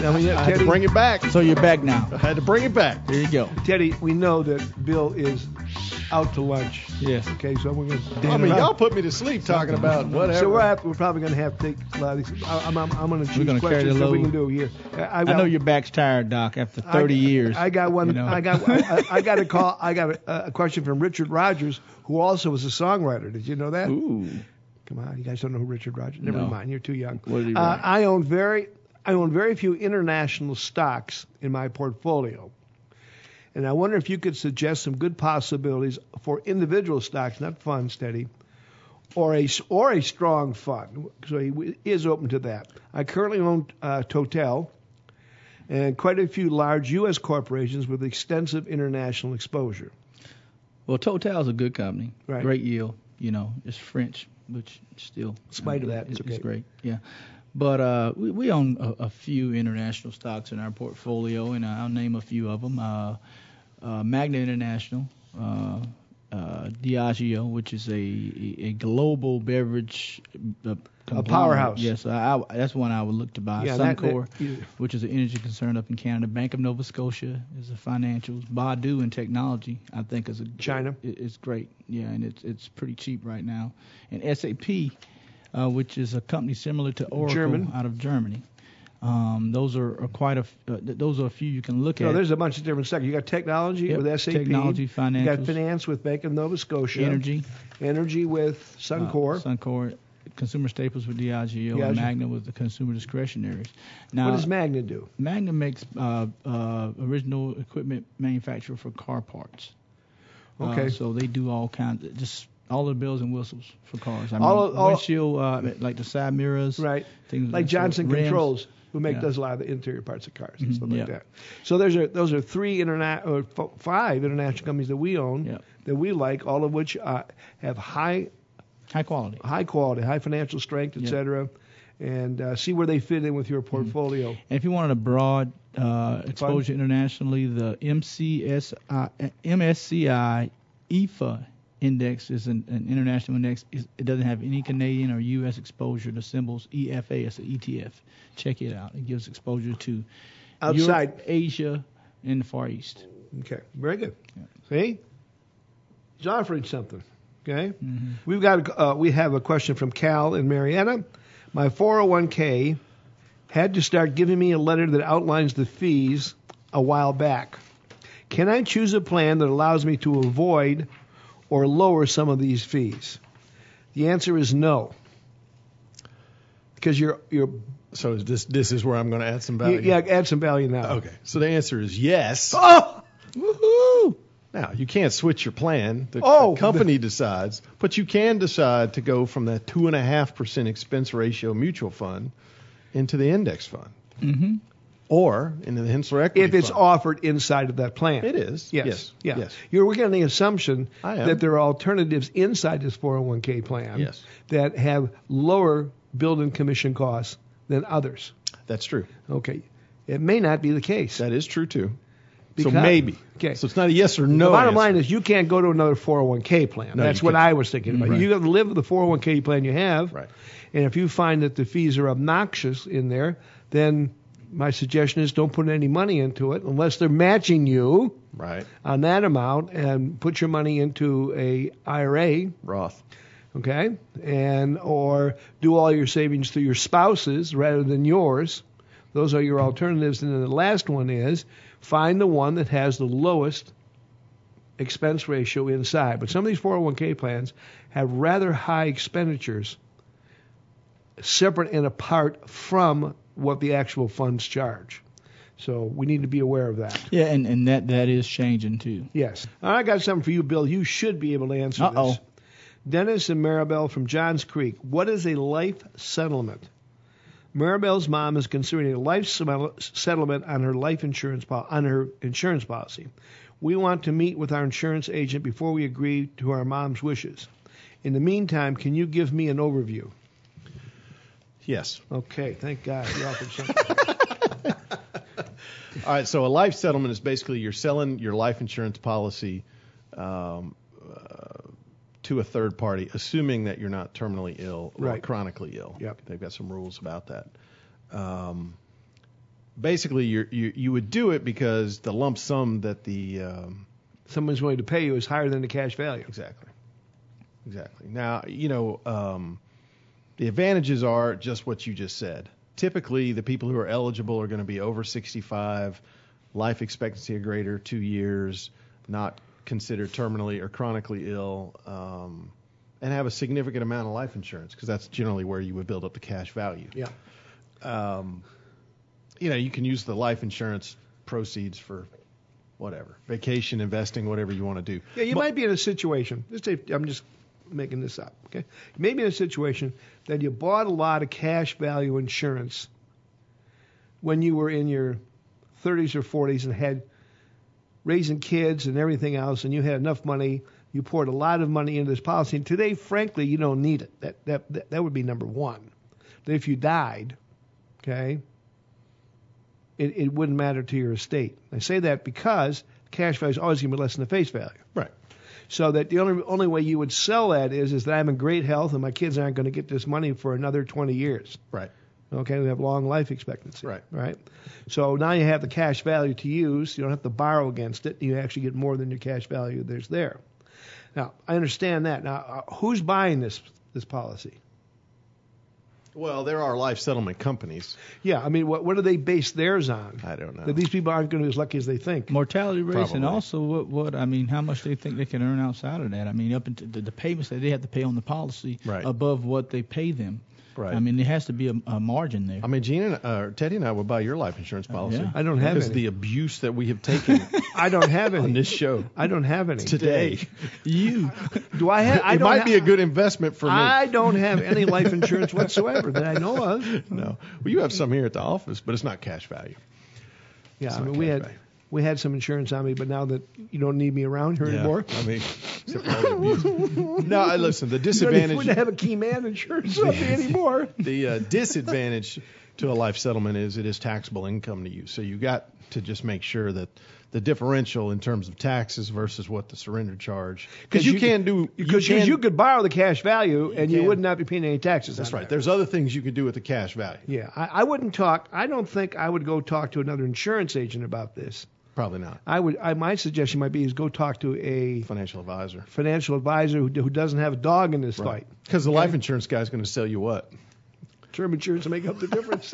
I mean, I had to bring it back. So you're back now. I had to bring it back. There you go. Teddy, we know that Bill is out to lunch. Yes. Okay, so we're going to. I mean, y'all put me to sleep talking about whatever. So we're probably going to have to take a lot of these. I'm going to choose gonna carry questions the that we load. can do here. I know your back's tired, Doc, after 30 years. I got one. You know. I got a call. I got a question from Richard Rogers, who also was a songwriter. Did you know that? Ooh. Come on, you guys don't know who Richard Rogers? Never No. mind, you're too young. What did he write? I own very few international stocks in my portfolio. And I wonder if you could suggest some good possibilities for individual stocks, not funds, Teddy, or a strong fund. So he is open to that. I currently own Total and quite a few large U.S. corporations with extensive international exposure. Well, Total's a good company. Right. Great yield. You know, it's French, which still. In spite of that, it's okay. It's great. Yeah. But we own a few international stocks in our portfolio, and I'll name a few of them. Magna International, Diageo, which is a global beverage A powerhouse. Yes, that's one I would look to buy. Yeah, Suncor, yeah. which is an energy concern up in Canada. Bank of Nova Scotia is a financials. Baidu in technology, I think, is China. It's great. Yeah, and it's pretty cheap right now. And SAP, which is a company similar to Oracle out of Germany. Those are those are a few you can look at. No, there's a bunch of different sectors. You got technology with SAP. Technology, financials. You got finance with Bank of Nova Scotia. Energy with Suncor. Suncor. Consumer staples with Diageo, and Magna with the consumer discretionaries. Now, what does Magna do? Magna makes original equipment manufacturer for car parts. Okay. So they do all kinds of, just all the bells and whistles for cars. Windshield, like the side mirrors. Right. Things like Johnson rims. Controls, who does a lot of the interior parts of cars and stuff like yeah. that. So those are five international companies that we own that we like, all of which have high quality, high financial strength, etc. And see where they fit in with your portfolio. And if you wanted a broad exposure internationally, the MSCI EFA index is an international index. It doesn't have any Canadian or U.S. exposure. The symbol's EFA. It's an ETF. Check it out. It gives exposure to outside Europe, Asia, and the Far East. Okay, very good. Yeah. See, he's offering something. Okay, Mm-hmm. We have a question from Cal in Marietta. My 401k had to start giving me a letter that outlines the fees a while back. Can I choose a plan that allows me to avoid or lower some of these fees? The answer is no, because you're. So this is where I'm going to add some value. Yeah, add some value now. Okay. So the answer is yes. Oh, woohoo! Now, you can't switch your plan. The company decides, but you can decide to go from that 2.5% expense ratio mutual fund into the index fund. Mm-hmm. Or into the Hensler Equity If it's Fund. offered inside of that plan. It is. Yes. Yeah. Yes. You're working on the assumption I am. that there are alternatives inside this 401k plan Yes. that have lower build-in commission costs than others. That's true. Okay. It may not be the case. That is true, too. Because- so maybe. Okay. So it's not a yes or no The bottom answer. line is you can't go to another 401k plan. No, That's you what can't. I was thinking about. Right. You got to live with the 401k plan you have. Right. And if you find that the fees are obnoxious in there, then my suggestion is don't put any money into it unless they're matching you Right. on that amount, and put your money into a IRA, Roth. okay, or do all your savings through your spouse's rather than yours. Those are your alternatives. And then the last one is find the one that has the lowest expense ratio inside. But some of these 401k plans have rather high expenditures separate and apart from what the actual funds charge. So we need to be aware of that. Yeah, and that is changing too. Yes. I got something for you, Bill. You should be able to answer this. Dennis and Maribel from Johns Creek. What is a life settlement? Maribel's mom is considering a life settlement on her life insurance policy. We want to meet with our insurance agent before we agree to our mom's wishes. In the meantime, can you give me an overview? Yes. Okay, thank God. You offered something. All right, so a life settlement is basically you're selling your life insurance policy to a third party, assuming that you're not terminally ill or Right. chronically ill. Yep. They've got some rules about that. basically you would do it because the lump sum that the someone's willing to pay you is higher than the cash value. Exactly. Now, the advantages are just what you just said. Typically, the people who are eligible are going to be over 65, life expectancy or greater, 2 years, not considered terminally or chronically ill, and have a significant amount of life insurance, because that's generally where you would build up the cash value. Yeah. You can use the life insurance proceeds for whatever, vacation, investing, whatever you want to do. Yeah, you might be in a situation. I'm just making this up. Okay, you may be in a situation that you bought a lot of cash value insurance when you were in your 30s or 40s and had raising kids and everything else, and you had enough money. You poured a lot of money into this policy, and today, frankly, you don't need it. That would be number one. That if you died, okay, it wouldn't matter to your estate. I say that because cash value is always going to be less than the face value. Right. So that the only way you would sell that is that I'm in great health and my kids aren't going to get this money for another 20 years. Right. Okay, we have long life expectancy. Right. So now you have the cash value to use. You don't have to borrow against it. You actually get more than your cash value there's there. Now, I understand that. Now, who's buying this policy? Well, there are life settlement companies. Yeah, I mean, what do they base theirs on? I don't know. That these people aren't going to be as lucky as they think. Mortality rates. Probably. And also how much they think they can earn outside of that. I mean, up into the payments that they have to pay on the policy above what they pay them. Right. I mean, there has to be a margin there. I mean, Teddy and I would buy your life insurance policy. Yeah. I don't have because any. the abuse that we have taken I don't have any on this show. I don't have any Today. You. Do I have? It might be a good investment for me. I don't have any life insurance whatsoever that I know of. No. Well, you have some here at the office, but it's not cash value. Yeah, It's I not mean, cash value. we had some insurance on me, but now that you don't need me around here anymore. I mean, except for all the abuse. No, listen, the You disadvantage. wouldn't have a key man insurance on me anymore. The disadvantage to a life settlement is it is taxable income to you. So you got to just make sure that the differential in terms of taxes versus what the surrender charge, because you could borrow the cash value and you would not be paying any taxes. That's on right. that. There's other things you could do with the cash value. Yeah, I wouldn't talk. I don't think I would go talk to another insurance agent about this. Probably not. My suggestion might be is go talk to a Financial advisor who doesn't have a dog in this fight. Because the life insurance guy is going to sell you what? Term insurance to make up the difference.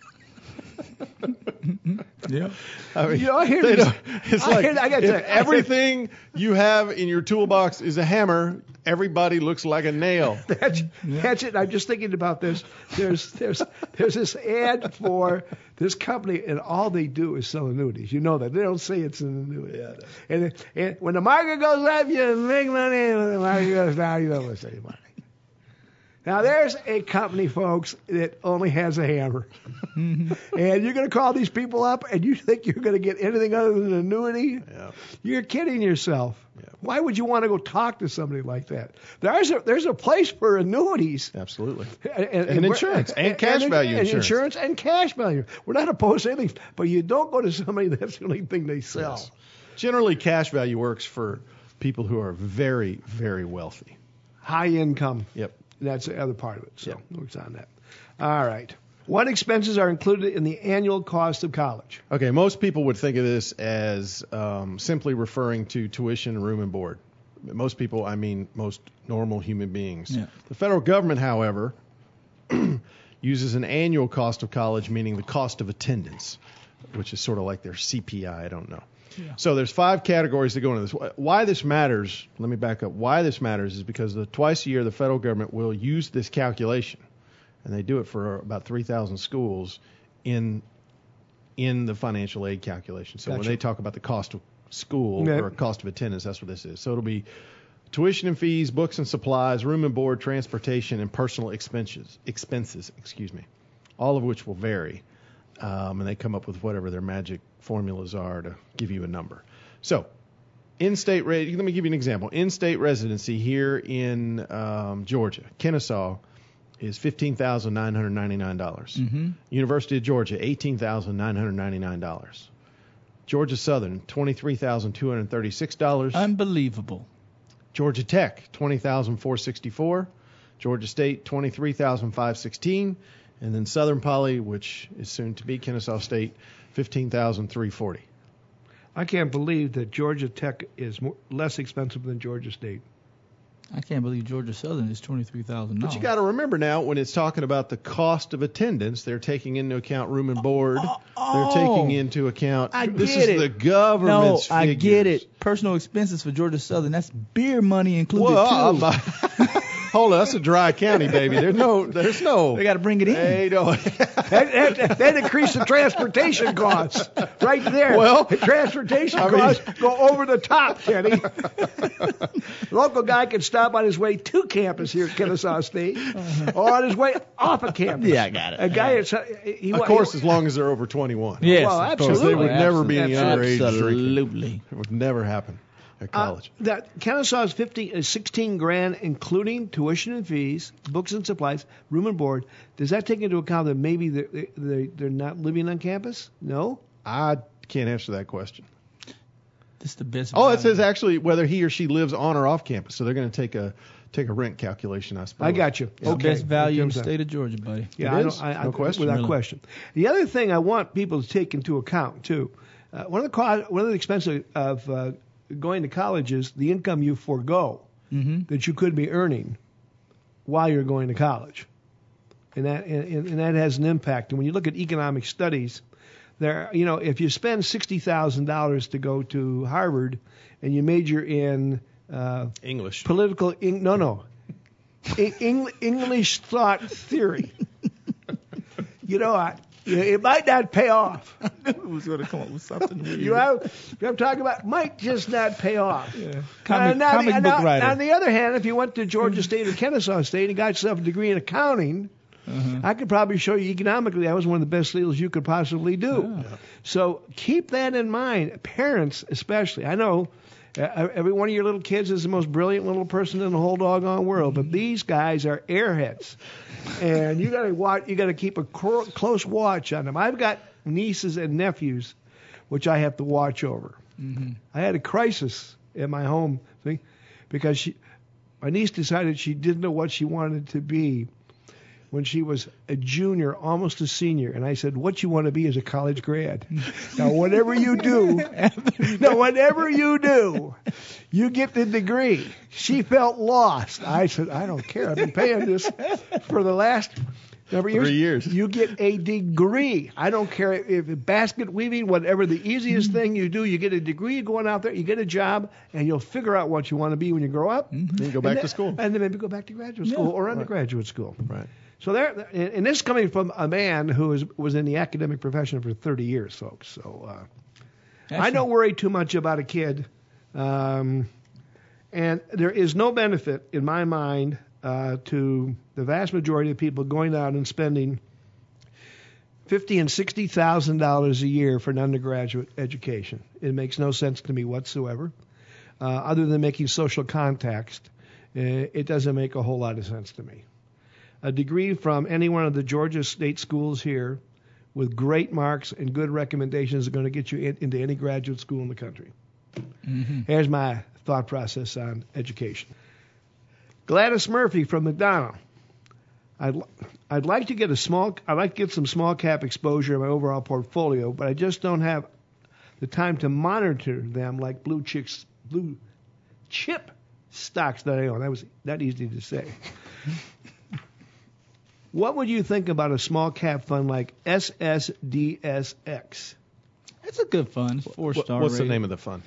Yeah. I mean, I hear this. It's like everything you have in your toolbox is a hammer. Everybody looks like a nail. That's it. I'm just thinking about this. There's this ad for this company, and all they do is sell annuities. You know that. They don't say it's an annuity. Yeah. And when the market goes up, you make money, and when the market goes down, you don't make any money. Now, there's a company, folks, that only has a hammer. And you're going to call these people up and you think you're going to get anything other than an annuity? Yeah. You're kidding yourself. Yeah. Why would you want to go talk to somebody like that? There's a place for annuities. Absolutely. And insurance and cash value and insurance. insurance and cash value. We're not opposed to anything, but you don't go to somebody that's the only thing they sell. Yes. Generally, cash value works for people who are very, very wealthy. High income. Yep. That's the other part of it. So Yep. it works on that. All right. What expenses are included in the annual cost of college? Okay, most people would think of this as simply referring to tuition, room, and board. Most people, I mean most normal human beings. Yeah. The federal government, however, uses an annual cost of college, meaning the cost of attendance, which is sort of like their CPI. I don't know. Yeah. So there's 5 categories that go into this. Why this matters, let me back up. Why this matters is because twice a year the federal government will use this calculation, and they do it for about 3,000 schools in the financial aid calculation. So Gotcha. when they talk about the cost of school Yeah. or cost of attendance, that's what this is. So it'll be tuition and fees, books and supplies, room and board, transportation, and personal expenses, all of which will vary. And they come up with whatever their magic formulas are to give you a number. So, let me give you an example. In-state residency here in Georgia, Kennesaw, is $15,999. Mm-hmm. University of Georgia, $18,999. Georgia Southern, $23,236. Unbelievable. Georgia Tech, $20,464. Georgia State, $23,516. And then Southern Poly, which is soon to be Kennesaw State, $15,340. I can't believe that Georgia Tech is less expensive than Georgia State. I can't believe Georgia Southern is $23,000. But you got to remember now, when it's talking about the cost of attendance, they're taking into account room and board. They're taking into account. This is the government's No, I figures. get it. Personal expenses for Georgia Southern. That's beer money included too. Hold on, that's a dry county, baby. There's no. They got to bring it in. They don't. That increased the transportation costs right there. Well, the transportation costs go over the top, Kenny. Local guy can stop on his way to campus here at Kennesaw State, or on his way off of campus. Yeah, I got it. A guy, Of course, as long as they're over 21. Yes, well, of course. absolutely. There would never be any underage drinking. Absolutely. It would never happen at college. That Kennesaw is $16,000, including tuition and fees, books and supplies, room and board. Does that take into account that maybe they're not living on campus? No. I can't answer that question. This is the best. Oh, it says actually whether he or she lives on or off campus. So they're going to take a rent calculation, I suppose. I got you. It's the best value in the state of Georgia, buddy. Yeah, It is. No question. Without Really. question. The other thing I want people to take into account too, one of the expenses of going to college is the income you forego that you could be earning while you're going to college, and that has an impact. And when you look at economic studies, if you spend $60,000 to go to Harvard and you major in English. English thought theory, it might not pay off. It was going to come up with something weird. I'm talking about might just not pay off. Yeah. Comic book writer. Now, on the other hand, if you went to Georgia State or Kennesaw State and got yourself a degree in accounting, I could probably show you economically that was one of the best deals you could possibly do. Yeah. So keep that in mind, parents especially. I know every one of your little kids is the most brilliant little person in the whole doggone world, but these guys are airheads, and you got to watch. You got to keep a close watch on them. I've got nieces and nephews, which I have to watch over. I had a crisis in my home because my niece decided she didn't know what she wanted to be when she was a junior, almost a senior. And I said, what you want to be is a college grad. Now, whatever you do, you get the degree. She felt lost. I said, I don't care. I've been paying this for the last number of years. 3 years. You get a degree. I don't care if basket weaving, whatever the easiest thing you do, you get a degree going out there, you get a job, and you'll figure out what you want to be when you grow up. Then you go back to school. And then maybe go back to graduate school or undergraduate school. Right. So and this is coming from a man who was in the academic profession for 30 years, folks. So I don't worry too much about a kid. And there is no benefit, in my mind, to the vast majority of people going out and spending $50,000 and $60,000 a year for an undergraduate education. It makes no sense to me whatsoever. Other than making social contacts, it doesn't make a whole lot of sense to me. A degree from any one of the Georgia State schools here with great marks and good recommendations is going to get you into any graduate school in the country. Here's my thought process on education. Gladys Murphy from McDonald. I'd like to get some small cap exposure in my overall portfolio, but I just don't have the time to monitor them like blue chip stocks that I own. That was not easy to say. What would you think about a small cap fund like SSDSX? It's a good fund. It's 4-star. What's the name of the fund?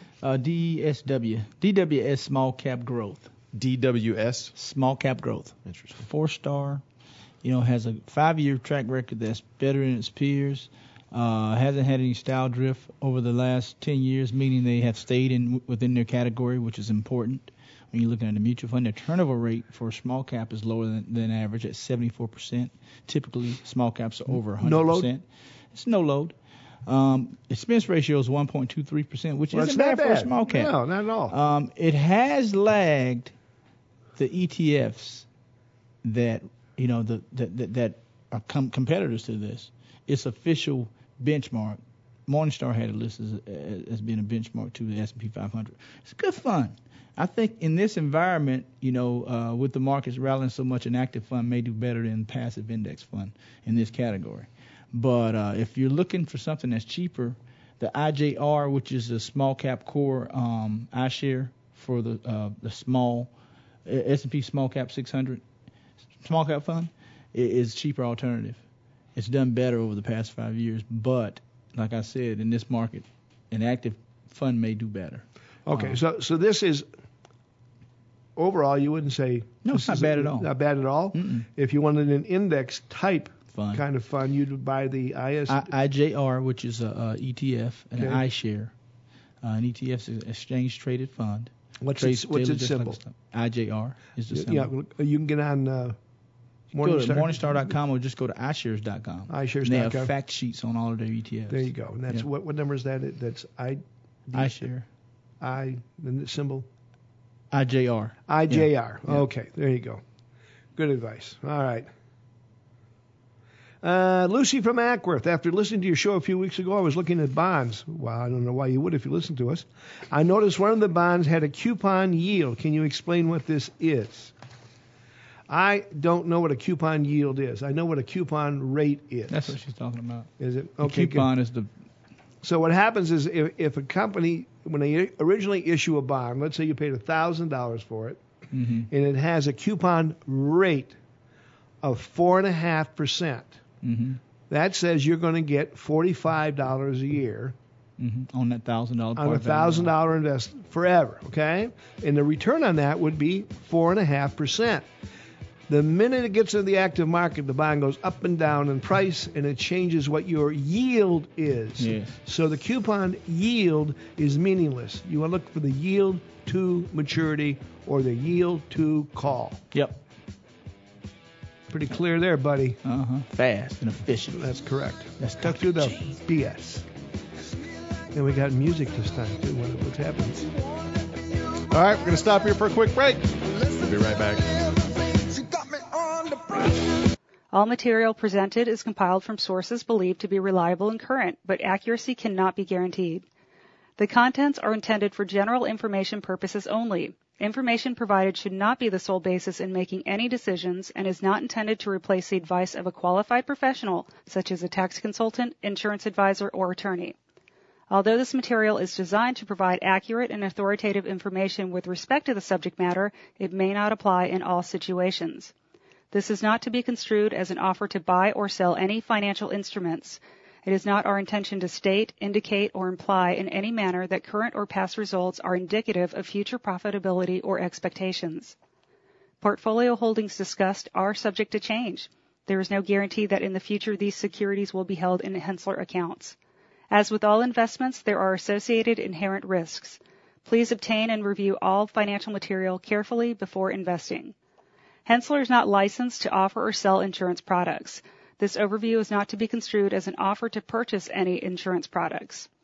DWS Small Cap Growth. DWS? Small Cap Growth. Interesting. 4-star. Has a 5-year track record that's better than its peers. Hasn't had any style drift over the last 10 years, meaning they have stayed within their category, which is important. When you're looking at the mutual fund, their turnover rate for small cap is lower than average at 74%. Typically, small caps are over 100%. No load? It's no load. Expense ratio is 1.23%, which isn't bad for a small cap. No, not at all. It has lagged the ETFs that that are competitors to this. Its official benchmark Morningstar had it listed as being a benchmark to the S&P 500. It's good fun. I think in this environment, with the markets rallying so much, an active fund may do better than passive index fund in this category. But if you're looking for something that's cheaper, the IJR, which is a small cap core iShare for the small S&P small cap 600 small cap fund, is cheaper alternative. It's done better over the past 5 years, but like I said, in this market, an active fund may do better. Okay, so this is overall, you wouldn't say no, it's not bad at all. Not bad at all. Mm-mm. If you wanted an index type fund. Kind of fund, you'd buy the IJR, which is a ETF, and an iShare. An ETF is an exchange traded fund. What's its symbol? Like IJR is the symbol. Yeah, you can get on Morningstar. Go to Morningstar.com or just go to iShares.com. iShares.com. And they have fact sheets on all of their ETFs. There you go. And that's what number is that? That's iShare. Then the symbol? IJR. IJR. Yeah. Okay, there you go. Good advice. All right. Lucy from Ackworth. After listening to your show a few weeks ago, I was looking at bonds. Well, I don't know why you would if you listened to us. I noticed one of the bonds had a coupon yield. Can you explain what this is? I don't know what a coupon yield is. I know what a coupon rate is. That's what she's talking about. Is it? Okay. Coupon is the... So what happens is if a company, when they originally issue a bond, let's say you paid $1,000 for it, mm-hmm. and it has a coupon rate of 4.5%. Mm-hmm. That says you're going to get $45 a year on that $1,000 on a $1,000 investment forever. Okay, and the return on that would be 4.5%. The minute it gets into the active market, the bond goes up and down in price, and it changes what your yield is. Yes. So the coupon yield is meaningless. You want to look for the yield to maturity or the yield to call. Yep. Pretty clear there, buddy. Fast and efficient. That's correct. Let's talk through the BS. And we got music this time, too. What's happening? All right, we're going to stop here for a quick break. We'll be right back. All material presented is compiled from sources believed to be reliable and current, but accuracy cannot be guaranteed. The contents are intended for general information purposes only. Information provided should not be the sole basis in making any decisions and is not intended to replace the advice of a qualified professional, such as a tax consultant, insurance advisor, or attorney. Although this material is designed to provide accurate and authoritative information with respect to the subject matter, it may not apply in all situations. This is not to be construed as an offer to buy or sell any financial instruments. It is not our intention to state, indicate, or imply in any manner that current or past results are indicative of future profitability or expectations. Portfolio holdings discussed are subject to change. There is no guarantee that in the future these securities will be held in Henssler accounts. As with all investments, there are associated inherent risks. Please obtain and review all financial material carefully before investing. Henssler is not licensed to offer or sell insurance products. This overview is not to be construed as an offer to purchase any insurance products.